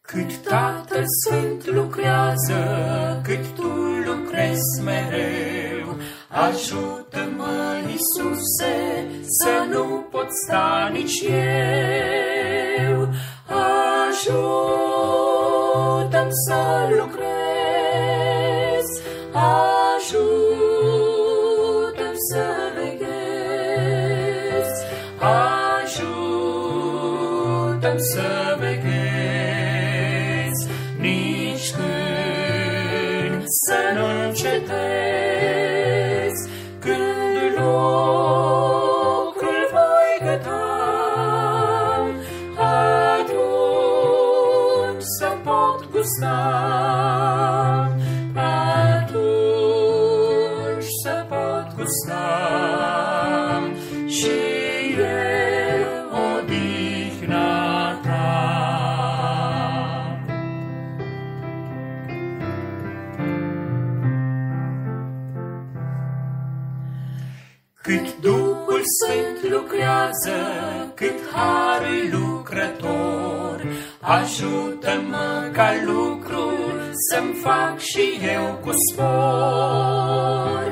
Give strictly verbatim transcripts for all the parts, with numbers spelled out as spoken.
Cât Tatăl Sfânt lucrează, cât Tu lucrezi mereu, ajută-mă, Iisuse, să nu pot sta nici eu. Ajută-mi să lucrez, ajută-mi să veghez, ajută-mi să veghez, nici când să nu încetez, când lucrul voi găta, atunci să pot gusta, atunci să pot gusta și eu odihna Ta. Cât Duhul Sfânt lucrează, cât harul lucrător, ajută-mă ca lucrul să-mi fac și eu cu spor.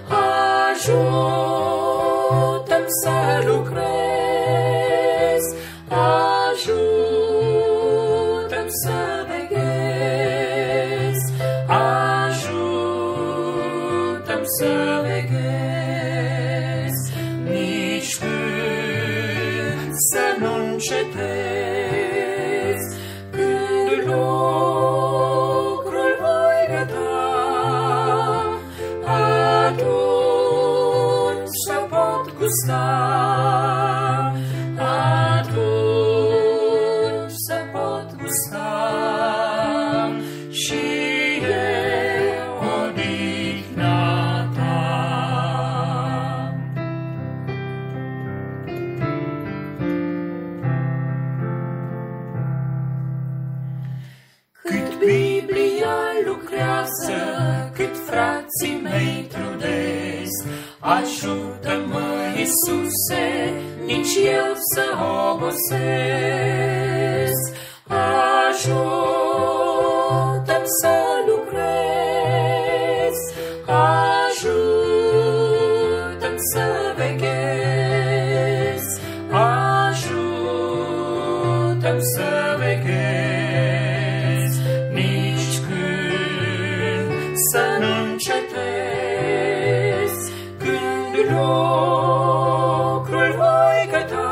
Ajută-mi să lucrez, ajută-mi să veghez, ajută-mi să veghez, nici când să nu încetez, când lucrul voi găta, atunci să pot gusta, atunci să pot gusta și eu odihna Ta. Cât Biblia lucrează, cât frații mei trudesc, ajută-mă, Iisuse, nici eu să obosesc. Ajută-mi să lucrez, ajută-mi să veghez, ajută-mi să veghez, nici când să nu încetez, când lucrul voi găta,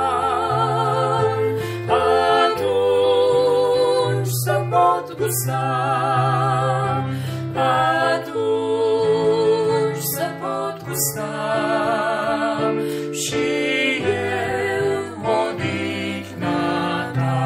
atunci să pot gusta, atunci să pot gusta și eu odihna Ta.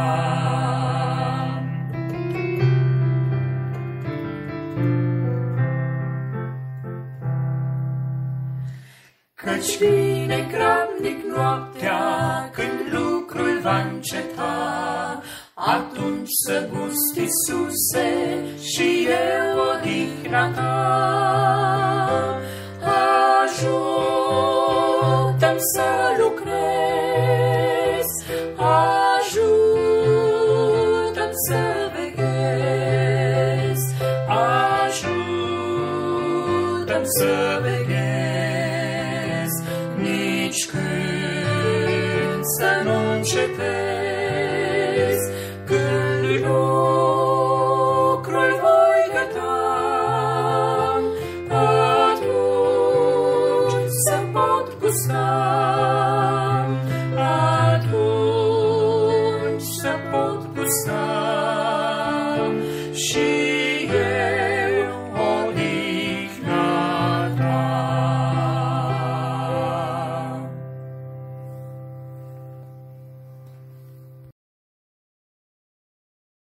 Căci vine grabnic noaptea, când lucrul va înceta, atunci să gust, Iisuse, și eu odihna Ta. Ajută-mi să lucrez, ajută-mi să veghez, ajută-mi să veghez, nici când să nu încetez, când lucrul voi găta, atunci să pot gusta.